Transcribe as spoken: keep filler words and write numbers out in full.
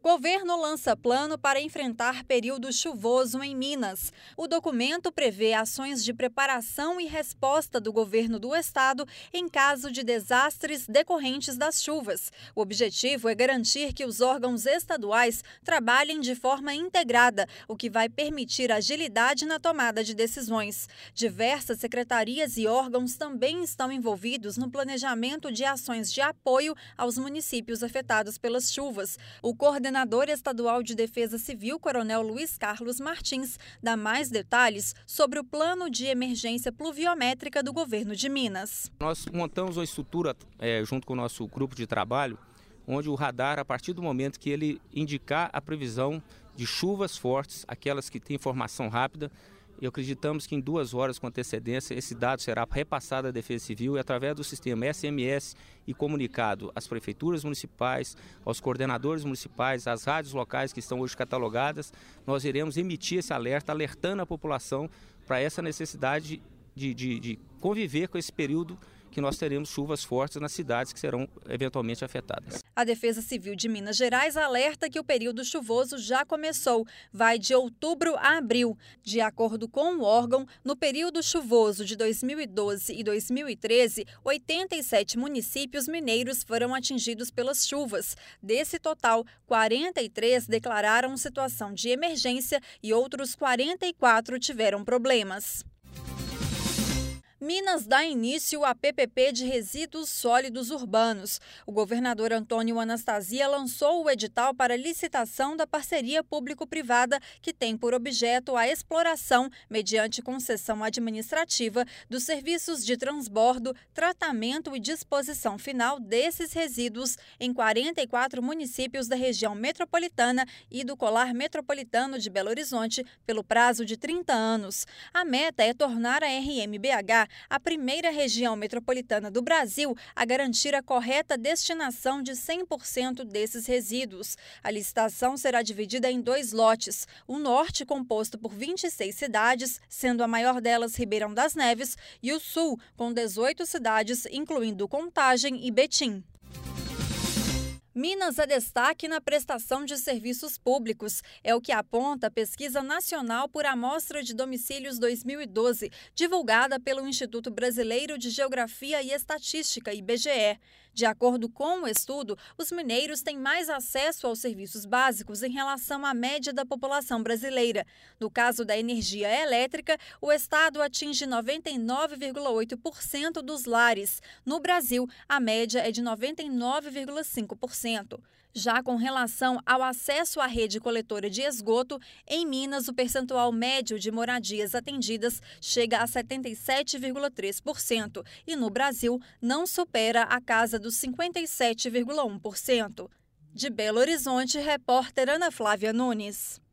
Governo lança plano para enfrentar período chuvoso em Minas. O documento prevê ações de preparação e resposta do governo do estado em caso de desastres decorrentes das chuvas. O objetivo é garantir que os órgãos estaduais trabalhem de forma integrada, o que vai permitir agilidade na tomada de decisões. Diversas secretarias e órgãos também estão envolvidos no planejamento de ações de apoio aos municípios afetados pelas chuvas. O coordenador estadual de Defesa Civil, Coronel Luiz Carlos Martins, dá mais detalhes sobre o plano de emergência pluviométrica do governo de Minas. Nós montamos uma estrutura é, junto com o nosso grupo de trabalho, onde o radar, a partir do momento que ele indicar a previsão de chuvas fortes, aquelas que têm formação rápida, e acreditamos que em duas horas com antecedência esse dado será repassado à Defesa Civil e através do sistema S M S e comunicado às prefeituras municipais, aos coordenadores municipais, às rádios locais que estão hoje catalogadas, nós iremos emitir esse alerta, alertando a população para essa necessidade de, de, de conviver com esse período que nós teremos chuvas fortes nas cidades que serão eventualmente afetadas. A Defesa Civil de Minas Gerais alerta que o período chuvoso já começou, vai de outubro a abril. De acordo com o órgão, no período chuvoso de dois mil e doze e dois mil e treze, oitenta e sete municípios mineiros foram atingidos pelas chuvas. Desse total, quarenta e três declararam situação de emergência e outros quarenta e quatro tiveram problemas. Minas dá início à P P P de resíduos sólidos urbanos. O governador Antônio Anastasia lançou o edital para licitação da parceria público-privada que tem por objeto a exploração, mediante concessão administrativa, dos serviços de transbordo, tratamento e disposição final desses resíduos em quarenta e quatro municípios da região metropolitana e do Colar Metropolitano de Belo Horizonte pelo prazo de trinta anos. A meta é tornar a R M B H a primeira região metropolitana do Brasil a garantir a correta destinação de cem por cento desses resíduos. A licitação será dividida em dois lotes. O norte, composto por vinte e seis cidades, sendo a maior delas Ribeirão das Neves, e o sul, com dezoito cidades, incluindo Contagem e Betim. Minas é destaque na prestação de serviços públicos. É o que aponta a Pesquisa Nacional por Amostra de Domicílios dois mil e doze, divulgada pelo Instituto Brasileiro de Geografia e Estatística, I B G E. De acordo com o estudo, os mineiros têm mais acesso aos serviços básicos em relação à média da população brasileira. No caso da energia elétrica, o estado atinge noventa e nove vírgula oito por cento dos lares. No Brasil, a média é de noventa e nove vírgula cinco por cento. Já com relação ao acesso à rede coletora de esgoto, em Minas o percentual médio de moradias atendidas chega a setenta e sete vírgula três por cento e no Brasil não supera a casa dos cinquenta e sete vírgula um por cento. De Belo Horizonte, repórter Ana Flávia Nunes.